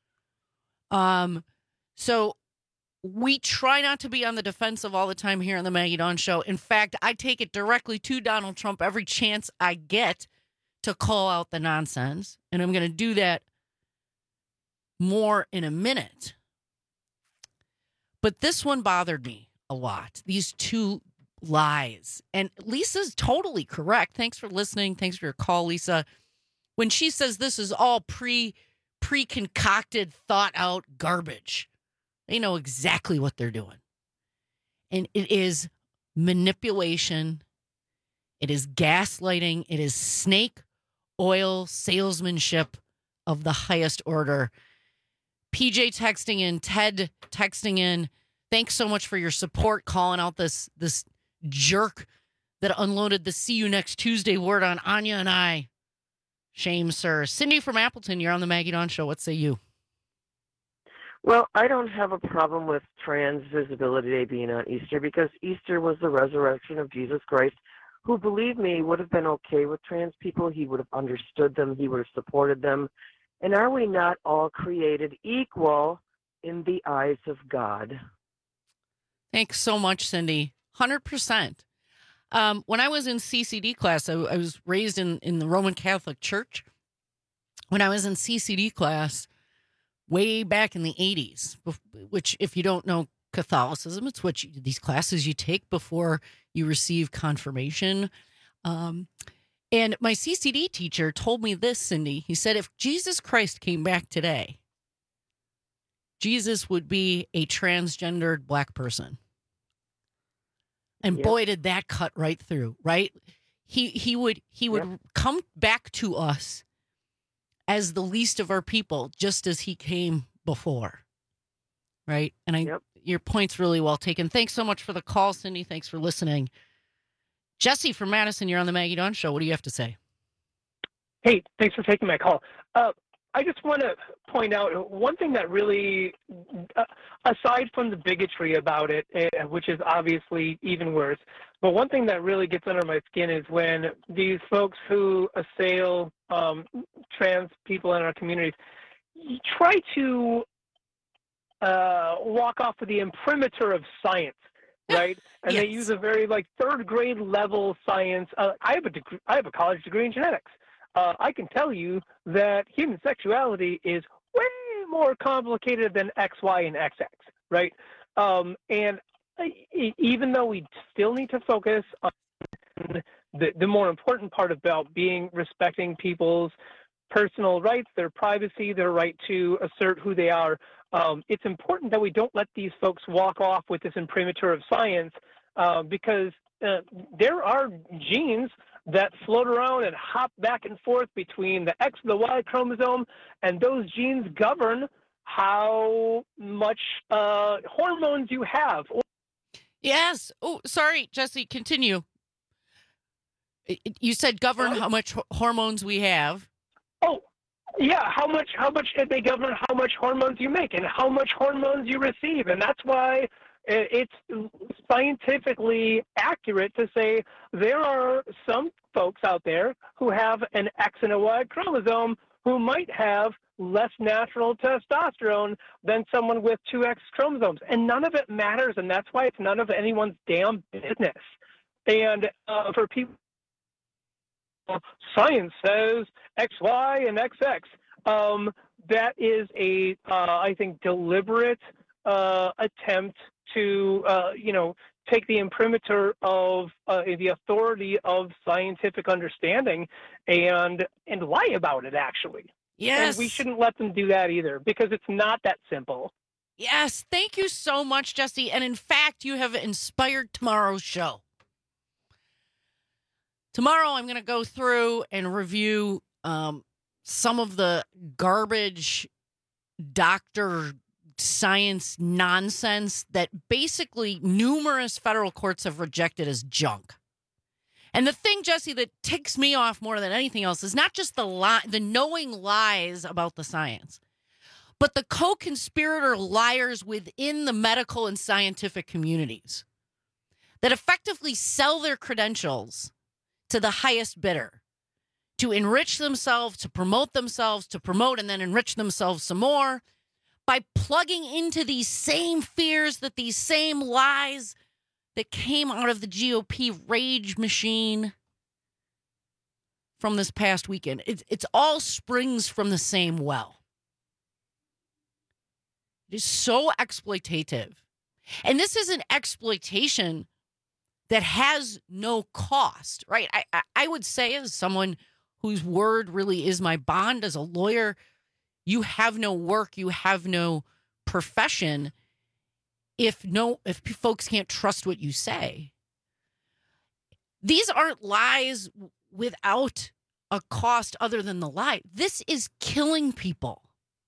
So we try not to be on the defensive all the time here on the Maggie Dawn Show. In fact, I take it directly to Donald Trump every chance I get to call out the nonsense. And I'm going to do that more in a minute. But this one bothered me a lot. These two lies. And Lisa's totally correct. Thanks for listening. Thanks for your call, Lisa. When she says this is all pre-concocted, thought out garbage, they know exactly what they're doing. And it is manipulation. It is gaslighting. It is snake oil salesmanship of the highest order. PJ texting in, Ted texting in. Thanks so much for your support, calling out this jerk that unloaded the "see you next Tuesday" word on Anya and I. Shame, sir. Cindy from Appleton, you're on the Maggie Dawn Show. What say you? Well, I don't have a problem with Trans Visibility Day being on Easter because Easter was the resurrection of Jesus Christ, who, believe me, would have been okay with trans people. He would have understood them. He would have supported them. And are we not all created equal in the eyes of God? Thanks so much, Cindy. 100%. When I was in CCD class, I was raised in the Roman Catholic Church. When I was in CCD class way back in the 80s, which if you don't know Catholicism, it's what these classes you take before you receive confirmation. And my CCD teacher told me this, Cindy. He said, if Jesus Christ came back today, Jesus would be a transgendered black person. And boy, did that cut right through, right? He would come back to us as the least of our people, just as he came before, right? And your point's really well taken. Thanks so much for the call, Cindy. Thanks for listening. Jesse from Madison, you're on the Maggie Dawn Show. What do you have to say? Hey, thanks for taking my call. I just want to point out one thing that really, aside from the bigotry about it, which is obviously even worse, but one thing that really gets under my skin is when these folks who assail trans people in our communities try to walk off of the imprimatur of science, right? And they use a very third grade level science. I have a college degree in genetics. I can tell you that human sexuality is way more complicated than X, Y, and XX, right? And even though we still need to focus on the more important part about respecting people's personal rights, their privacy, their right to assert who they are, it's important that we don't let these folks walk off with this imprimatur of science because there are genes that float around and hop back and forth between the X and the Y chromosome, and those genes govern how much hormones you have. Yes. Oh, sorry, Jesse, continue. You said govern how much hormones we have. Oh, yeah, how much they govern how much hormones you make and how much hormones you receive. And that's why it's scientifically accurate to say there are some folks out there who have an X and a Y chromosome who might have less natural testosterone than someone with two X chromosomes. And none of it matters, and that's why it's none of anyone's damn business. And for people, science says XY and XX. That is a, I think, deliberate attempt to, take the imprimatur of the authority of scientific understanding and lie about it, actually. Yes. And we shouldn't let them do that either, because it's not that simple. Yes. Thank you so much, Jesse. And in fact, you have inspired tomorrow's show. Tomorrow, I'm going to go through and review some of the garbage doctor science nonsense that basically numerous federal courts have rejected as junk. And the thing, Jesse, that ticks me off more than anything else is not just the knowing lies about the science, but the co-conspirator liars within the medical and scientific communities that effectively sell their credentials to the highest bidder to enrich themselves, to promote and then enrich themselves some more by plugging into these same fears, that these same lies that came out of the GOP rage machine from this past weekend. It's all springs from the same well. It is so exploitative. And this is an exploitation that has no cost, right? I would say, as someone whose word really is my bond as a lawyer, you have no work, you have no profession if folks can't trust what you say. These aren't lies without a cost other than the lie. This is killing people.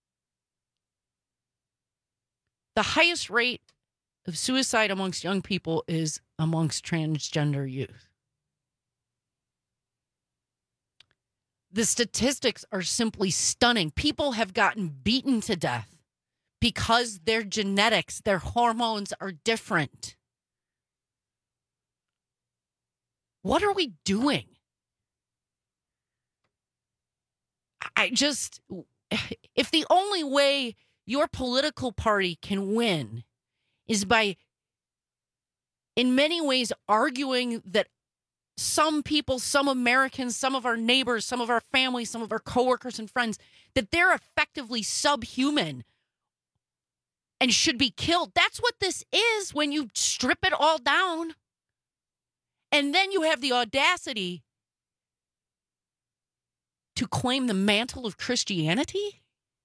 The highest rate of suicide amongst young people is amongst transgender youth. The statistics are simply stunning. People have gotten beaten to death because their genetics, their hormones are different. What are we doing? If the only way your political party can win is by, in many ways, arguing that some people, some Americans, some of our neighbors, some of our families, some of our coworkers and friends, that they're effectively subhuman and should be killed. That's what this is when you strip it all down. And then you have the audacity to claim the mantle of Christianity?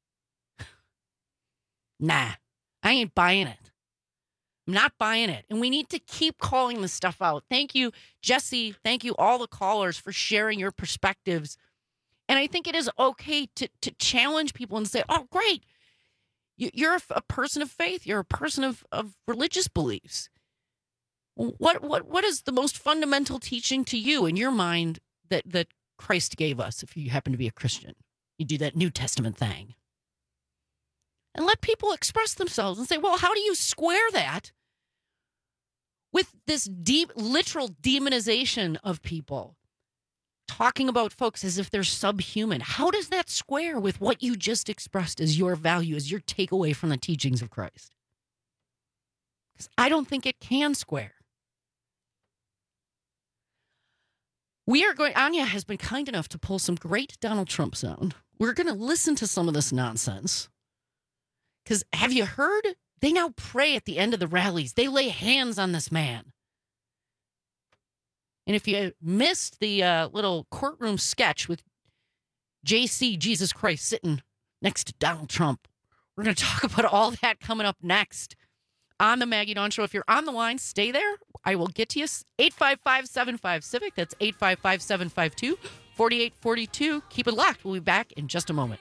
Nah, I ain't buying it. I'm not buying it. And we need to keep calling this stuff out. Thank you, Jesse. Thank you, all the callers, for sharing your perspectives. And I think it is okay to challenge people and say, oh, great. You're a person of faith. You're a person of religious beliefs. What is the most fundamental teaching to you in your mind that Christ gave us if you happen to be a Christian? You do that New Testament thing. And let people express themselves and say, well, how do you square that with this deep, literal demonization of people? Talking about folks as if they're subhuman. How does that square with what you just expressed as your value, as your takeaway from the teachings of Christ? Because I don't think it can square. Anya has been kind enough to pull some great Donald Trump sound. We're going to listen to some of this nonsense. Because have you heard? They now pray at the end of the rallies. They lay hands on this man. And if you missed the little courtroom sketch with JC, Jesus Christ, sitting next to Donald Trump, we're going to talk about all that coming up next on the Maggie Dawn Show. If you're on the line, stay there. I will get to you. 855-75-CIVIC. That's 855-752-4842. Keep it locked. We'll be back in just a moment.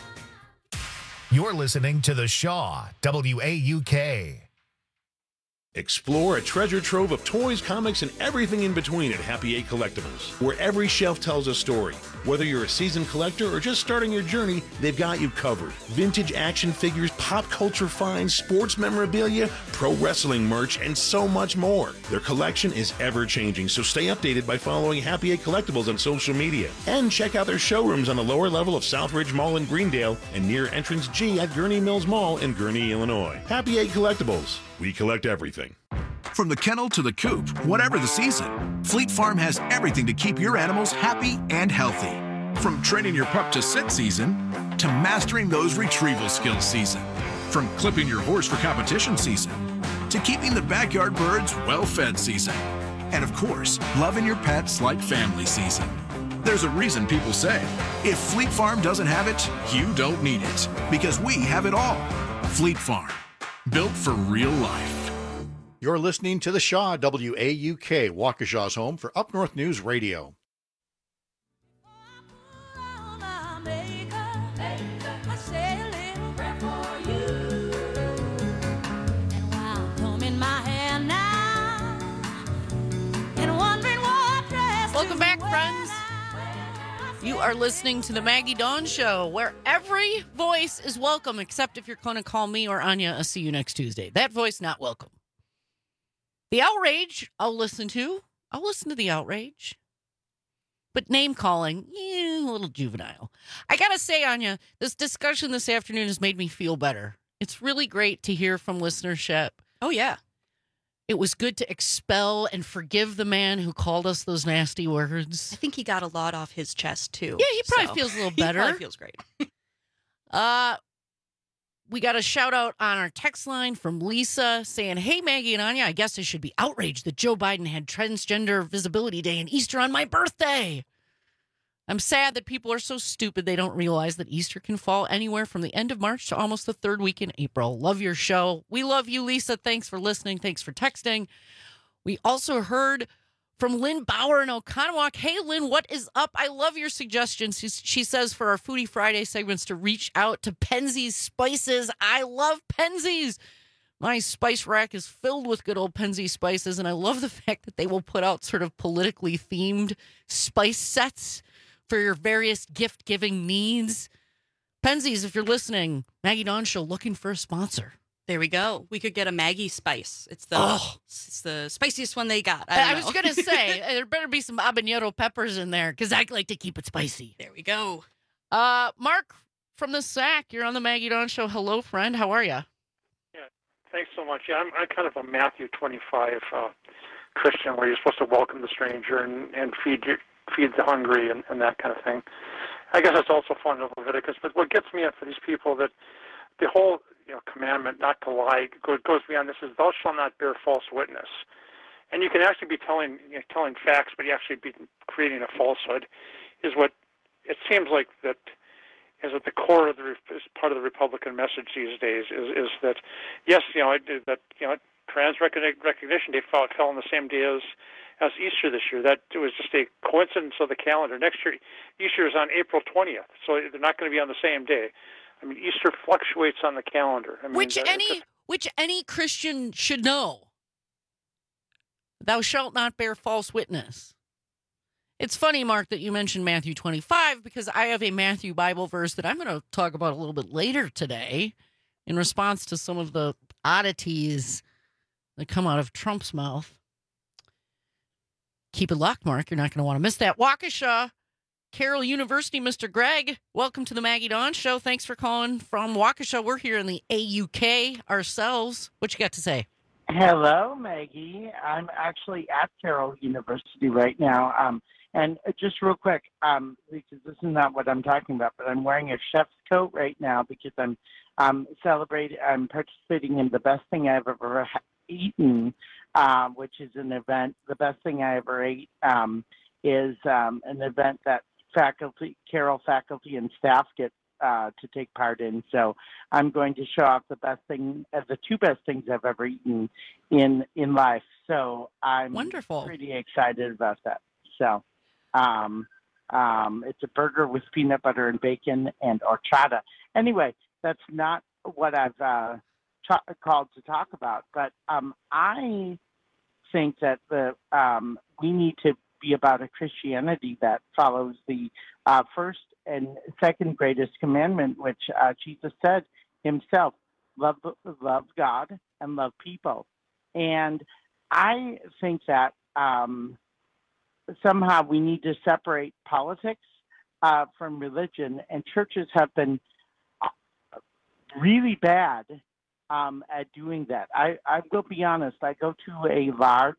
You're listening to The Shaw, WAUK. Explore a treasure trove of toys, comics, and everything in between at Happy Eight Collectibles, where every shelf tells a story. Whether you're a seasoned collector or just starting your journey, they've got you covered. Vintage action figures, pop culture finds, sports memorabilia, pro wrestling merch, and so much more. Their collection is ever-changing, so stay updated by following Happy Eight Collectibles on social media. And check out their showrooms on the lower level of Southridge Mall in Greendale and near Entrance G at Gurney Mills Mall in Gurney, Illinois. Happy Eight Collectibles. We collect everything. From the kennel to the coop, whatever the season, Fleet Farm has everything to keep your animals happy and healthy. From training your pup to sit season, to mastering those retrieval skills season. From clipping your horse for competition season, to keeping the backyard birds well-fed season. And of course, loving your pets like family season. There's a reason people say, if Fleet Farm doesn't have it, you don't need it. Because we have it all. Fleet Farm. Built for real life. You're listening to the Shaw, WAUK, Waukesha's home for Up North News Radio. Welcome back, friends. You are listening to the Maggie Dawn Show, where every voice is welcome, except if you're going to call me or Anya a see you next Tuesday. That voice not welcome. The outrage, I'll listen to. I'll listen to the outrage. But name calling, a little juvenile. I got to say, Anya, this discussion this afternoon has made me feel better. It's really great to hear from listenership. Oh, yeah. It was good to expel and forgive the man who called us those nasty words. I think he got a lot off his chest, too. Yeah, he probably feels a little better. He probably feels great. We got a shout out on our text line from Lisa saying, hey, Maggie and Anya, I guess I should be outraged that Joe Biden had Transgender Visibility Day and Easter on my birthday. I'm sad that people are so stupid they don't realize that Easter can fall anywhere from the end of March to almost the third week in April. Love your show. We love you, Lisa. Thanks for listening. Thanks for texting. We also heard from Lynn Bauer in Oconomowoc. Hey, Lynn, what is up? I love your suggestions. She says for our Foodie Friday segments to reach out to Penzeys Spices. I love Penzeys. My spice rack is filled with good old Penzeys spices, and I love the fact that they will put out sort of politically themed spice sets for your various gift-giving needs. Penzeys, if you're listening, Maggie Dawn Show looking for a sponsor. There we go. We could get a Maggie Spice. It's the spiciest one they got. I was going to say, there better be some habanero peppers in there, because I like to keep it spicy. There we go. Mark from the SAC, you're on the Maggie Dawn Show. Hello, friend. How are you? Yeah, thanks so much. Yeah, I'm kind of a Matthew 25 Christian, where you're supposed to welcome the stranger and feed the hungry and that kind of thing. I guess that's also fun in Leviticus. But what gets me at for these people that the whole commandment not to lie goes beyond this is thou shalt not bear false witness. And you can actually be telling facts, but you actually be creating a falsehood. Is what it seems like that is at the core of is part of the Republican message these days. Is that yes, trans recognition day fell on the same day as Easter this year. That it was just a coincidence of the calendar. Next year, Easter is on April 20th, so they're not going to be on the same day. I mean, Easter fluctuates on the calendar. I mean, which any Christian should know. Thou shalt not bear false witness. It's funny, Mark, that you mentioned Matthew 25, because I have a Matthew Bible verse that I'm going to talk about a little bit later today in response to some of the oddities that come out of Trump's mouth. Keep it locked, Mark. You're not going to want to miss that. Waukesha, Carroll University, Mr. Greg, welcome to the Maggie Dawn Show. Thanks for calling from Waukesha. We're here in the AUK ourselves. What you got to say? Hello, Maggie. I'm actually at Carroll University right now. And just real quick, because this is not what I'm talking about, but I'm wearing a chef's coat right now because I'm participating in the best thing I've ever eaten, which is an event. The best thing I ever ate is an event that Carroll faculty and staff get to take part in. So I'm going to show off the two best things I've ever eaten in life. So I'm pretty excited about that. So it's a burger with peanut butter and bacon and horchata. Anyway, that's not what I've called to talk about. But I think that we need to be about a Christianity that follows the first and second greatest commandment, which Jesus said himself: love God and love people. And I think that somehow we need to separate politics from religion, and churches have been really bad at doing that. I will be honest. I go to a large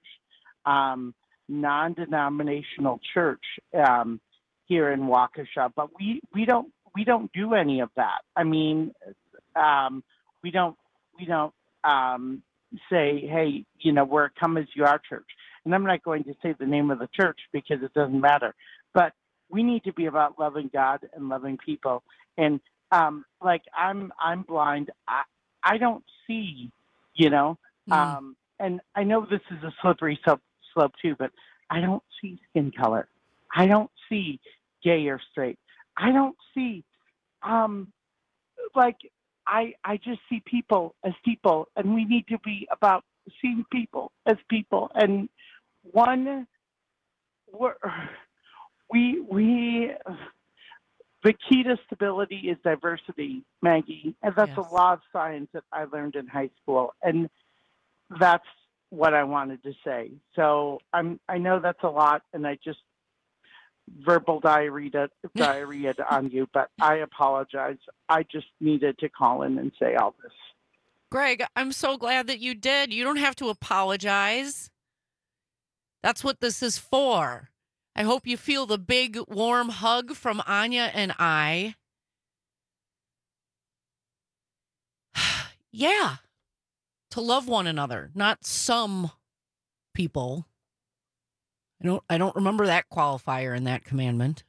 non-denominational church here in Waukesha, but we don't do any of that. I mean, we don't say, hey, we're Come As You Are Church. And I'm not going to say the name of the church because it doesn't matter. But we need to be about loving God and loving people. And I'm blind. I don't see, and I know this is a slippery slope too, but I don't see skin color. I don't see gay or straight. I don't see, I just see people as people, and we need to be about seeing people as people. And the key to stability is diversity, Maggie, and that's a law of science that I learned in high school, and that's what I wanted to say. So I know that's a lot, and I just verbal diarrhea on you, but I apologize. I just needed to call in and say all this. Greg, I'm so glad that you did. You don't have to apologize. That's what this is for. I hope you feel the big, warm hug from Anya and I. Yeah. To love one another, not some people. I don't remember that qualifier in that commandment.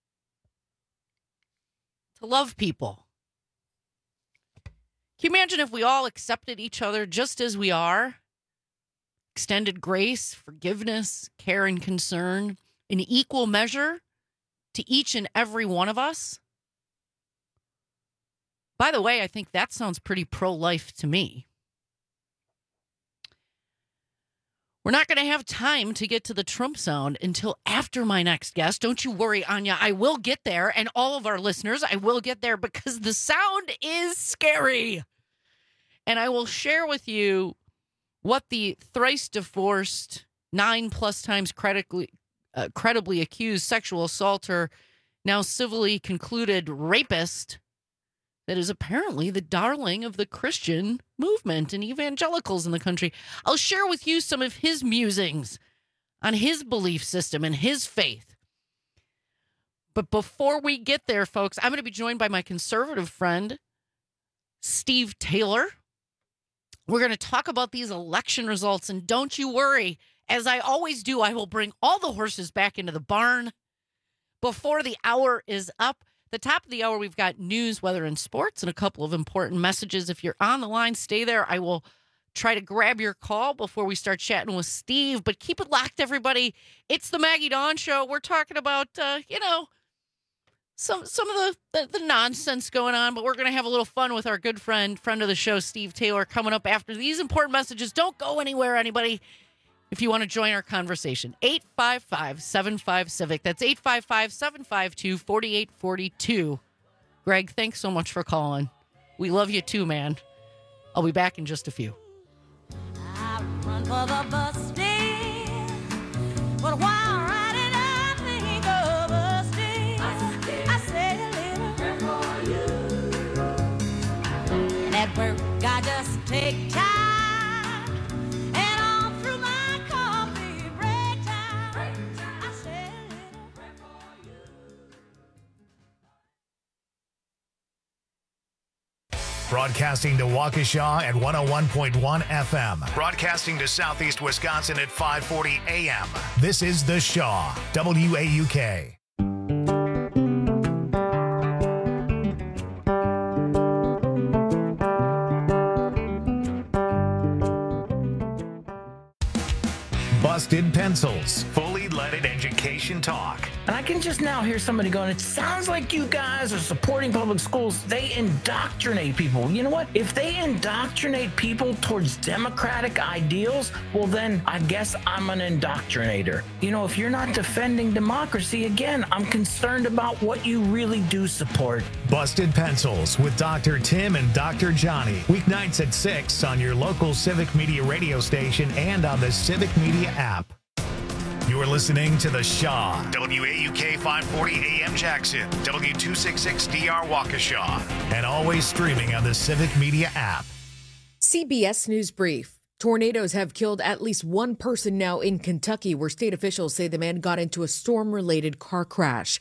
To love people. Can you imagine if we all accepted each other just as we are? Extended grace, forgiveness, care, and concern in equal measure to each and every one of us? By the way, I think that sounds pretty pro-life to me. We're not going to have time to get to the Trump sound until after my next guest. Don't you worry, Anya. I will get there, and all of our listeners, I will get there because the sound is scary. And I will share with you what the thrice divorced, 9+ times credibly accused sexual assaulter, now civilly concluded rapist, that is apparently the darling of the Christian movement and evangelicals in the country. I'll share with you some of his musings on his belief system and his faith. But before we get there, folks, I'm going to be joined by my conservative friend, Steve Taylor. We're going to talk about these election results, and don't you worry, as I always do, I will bring all the horses back into the barn before the hour is up. The top of the hour, we've got news, weather, and sports, and a couple of important messages. If you're on the line, stay there. I will try to grab your call before we start chatting with Steve, but keep it locked, everybody. It's the Maggie Dawn Show. We're talking about, some of the nonsense going on, but we're going to have a little fun with our good friend of the show, Steve Taylor, coming up after these important messages. Don't go anywhere, anybody. If you want to join our conversation, 855-75-CIVIC. That's 855-752-4842. Greg, thanks so much for calling. We love you too, man. I'll be back in just a few. I run for the bus stand, but while riding I think of us still. I say a little prayer for you. And at work I just take time. Broadcasting to Waukesha at 101.1 FM. Broadcasting to Southeast Wisconsin at 540 AM. This is The Shaw, WAUK. Busted Pencils. Fully red-leaded education talk. And I can just now hear somebody going, it sounds like you guys are supporting public schools. They indoctrinate people. You know what? If they indoctrinate people towards democratic ideals, well, then I guess I'm an indoctrinator. You know, if you're not defending democracy, again, I'm concerned about what you really do support. Busted Pencils with Dr. Tim and Dr. Johnny. Weeknights at 6 on your local Civic Media radio station and on the Civic Media app. You're listening to The Shaw. WAUK 540 AM Jackson. W266DR Waukesha. And always streaming on the Civic Media app. CBS News Brief. Tornadoes have killed at least one person now in Kentucky, where state officials say the man got into a storm-related car crash.